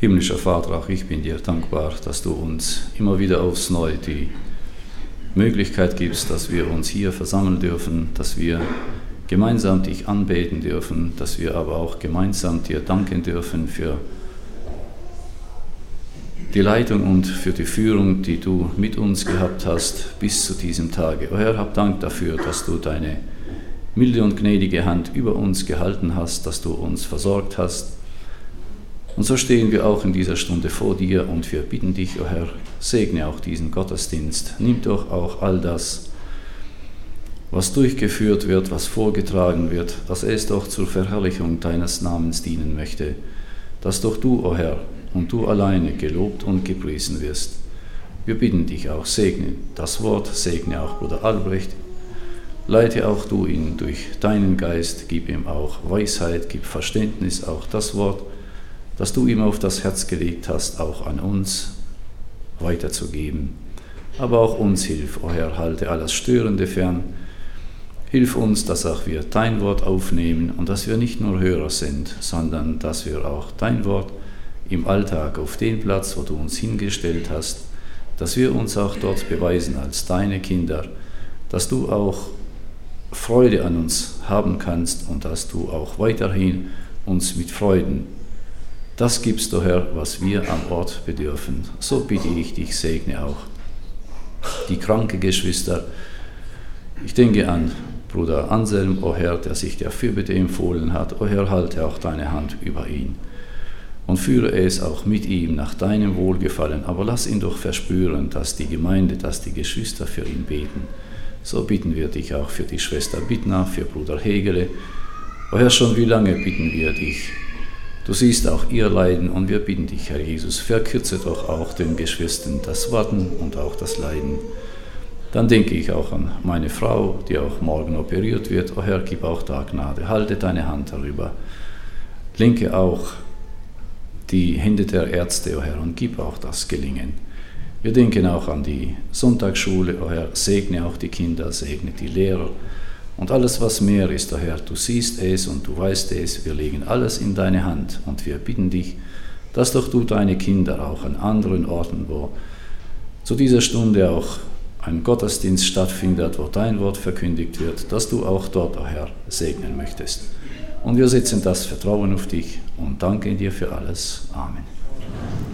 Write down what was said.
Himmlischer Vater, auch ich bin dir dankbar, dass du uns immer wieder aufs Neue die Möglichkeit gibst, dass wir uns hier versammeln dürfen, dass wir gemeinsam dich anbeten dürfen, dass wir aber auch gemeinsam dir danken dürfen für die Leitung und für die Führung, die du mit uns gehabt hast bis zu diesem Tage. O Herr, hab Dank dafür, dass du deine milde und gnädige Hand über uns gehalten hast, dass du uns versorgt hast. Und so stehen wir auch in dieser Stunde vor dir und wir bitten dich, o Herr, segne auch diesen Gottesdienst. Nimm doch auch all das, was durchgeführt wird, was vorgetragen wird, dass es doch zur Verherrlichung deines Namens dienen möchte, dass doch du, o Herr, und du alleine gelobt und gepriesen wirst. Wir bitten dich auch, segne das Wort, segne auch Bruder Albrecht, leite auch du ihn durch deinen Geist, gib ihm auch Weisheit, gib Verständnis, auch das Wort, das du ihm auf das Herz gelegt hast, auch an uns weiterzugeben. Aber auch uns hilf, o Herr, halte alles Störende fern. Hilf uns, dass auch wir dein Wort aufnehmen und dass wir nicht nur Hörer sind, sondern dass wir auch dein Wort im Alltag auf den Platz, wo du uns hingestellt hast, dass wir uns auch dort beweisen als deine Kinder, dass du auch Freude an uns haben kannst und dass du auch weiterhin uns mit Freuden das gibst, o Herr, was wir am Ort bedürfen. So bitte ich dich, segne auch die kranke Geschwister. Ich denke an Bruder Anselm, o Herr, der sich der Fürbitte empfohlen hat. O Herr, halte auch deine Hand über ihn und führe es auch mit ihm nach deinem Wohlgefallen. Aber lass ihn doch verspüren, dass die Gemeinde, dass die Geschwister für ihn beten. So bitten wir dich auch für die Schwester Bittner, für Bruder Hegele. O Herr, schon wie lange bitten wir dich? Du siehst auch ihr Leiden und wir bitten dich, Herr Jesus, verkürze doch auch den Geschwistern das Warten und auch das Leiden. Dann denke ich auch an meine Frau, die auch morgen operiert wird. O Herr, gib auch da Gnade, halte deine Hand darüber. Lenke auch die Hände der Ärzte, o Herr, und gib auch das Gelingen. Wir denken auch an die Sonntagsschule, o Herr, segne auch die Kinder, segne die Lehrer und alles, was mehr ist, o Herr. Du siehst es und du weißt es, wir legen alles in deine Hand und wir bitten dich, dass doch du deine Kinder auch an anderen Orten, wo zu dieser Stunde auch ein Gottesdienst stattfindet, wo dein Wort verkündigt wird, dass du auch dort, o Herr, segnen möchtest. Und wir setzen das Vertrauen auf dich und danken dir für alles. Amen.